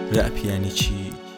رپ یعنی چی؟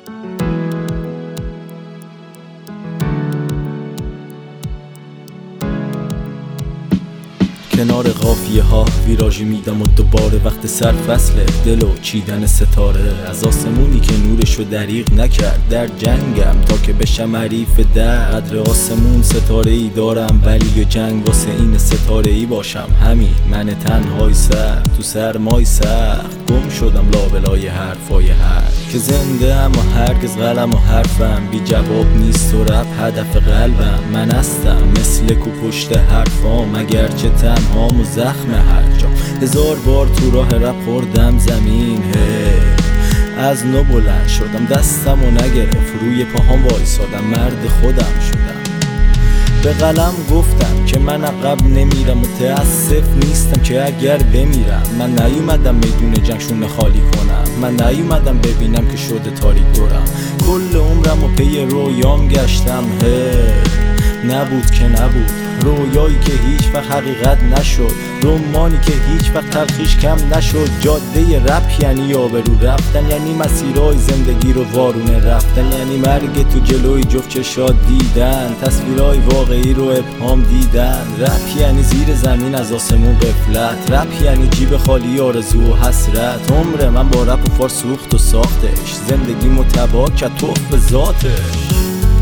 کنار قافیه ها ویراژی میدم و دوباره وقت سرفصله دل و چیدن ستاره از آسمونی که نورشو دریغ نکرد در جنگم تا که بشم حریف در قدر آسمون ستاره ای دارم ولی و جنگ واسه این ستاره ای باشم همین من تنهای سر تو سرمای سخت گم شدم لابلای حرفای هر که زنده اما هرگز قلم و حرفم بی جواب نیست و رپ هدف قلبم من هستم مثل کو پشت حرفام اگرچه تنهام و زخم هر جا 1000 بار تو راه رپ خوردم زمین از نو بلند شدم دستم و نگرفت روی پاهام وایسادم مرد خودم شدم به قلم گفتم که من عقب نمیرم متاسف نیستم که اگر بمیرم من نیومدم میدون جنگ شونه خالی کنم من نیومدم ببینم که شده تاریک دورم کل عمرم و پی رویام گشتم نبود که نبود رویایی که هیچ وقت حقیقت نشد رمانی که هیچ وقت تلخیش کم نشد جاده رپ یعنی آبرو رفتن یعنی مسیرهای زندگی رو وارونه رفتن یعنی مرگ تو جلوی جفت چشات دیدن تصویرهای واقعی رو ابهام دیدن رپ یعنی زیر زمین از آسمون غفلت رپ یعنی جیب خالی آرزو و حسرت عمر من با رپ و فار سوخت و ساختش زندگی متبا کتوف به ذاتش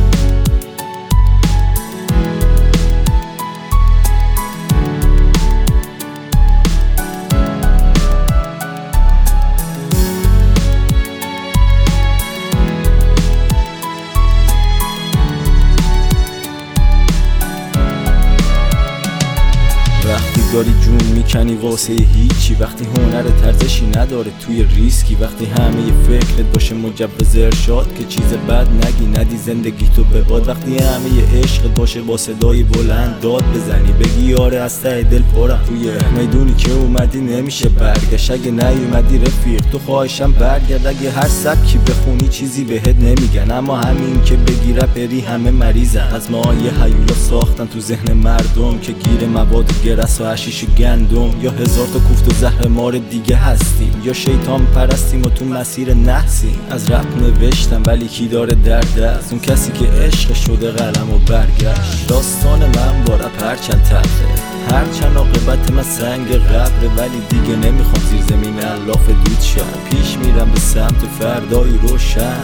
وقتی داری جون میکنی واسه هیچی وقتی هنر ترزشی نداره توی ریسکی وقتی همه فکرت باشه مجوز ارشاد که چیز بد نگی ندی زندگی تو به باد وقتی همه عشقت باشه با صدای بلند داد بزنی بگی آره از ته دل پرم توی میدونی که اومدی نمیشه برگشت اگه نیومدی رفیق تو خواهشم برگرد اگه هر سبکی بخونی چیزی بهت نمیگن اما همین که بگی رپری همه مریضن از ما یه هیولا ساختن تو ذهن مردم که گیر مواد و گرس و حشیش و گندم یا 1000 تا کوفت و زهر مار دیگه هستیم یا شیطان پرستیم و تو مسیر نحسیم از رپ نوشتم ولی کی داره درد است اون کسی که عشق شده قلم و برگشت داستان من با رپ هرچند تلخه هرچند عاقبت من سنگ قبره ولی دیگه نمیخوام زیر زمین الاف دود شم پیش میرم به سمت فردای روشن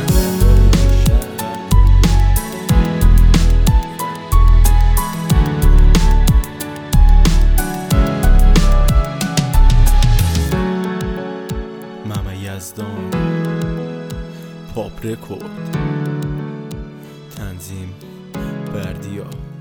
یزدان پاپ رکورد تنظیم بردیا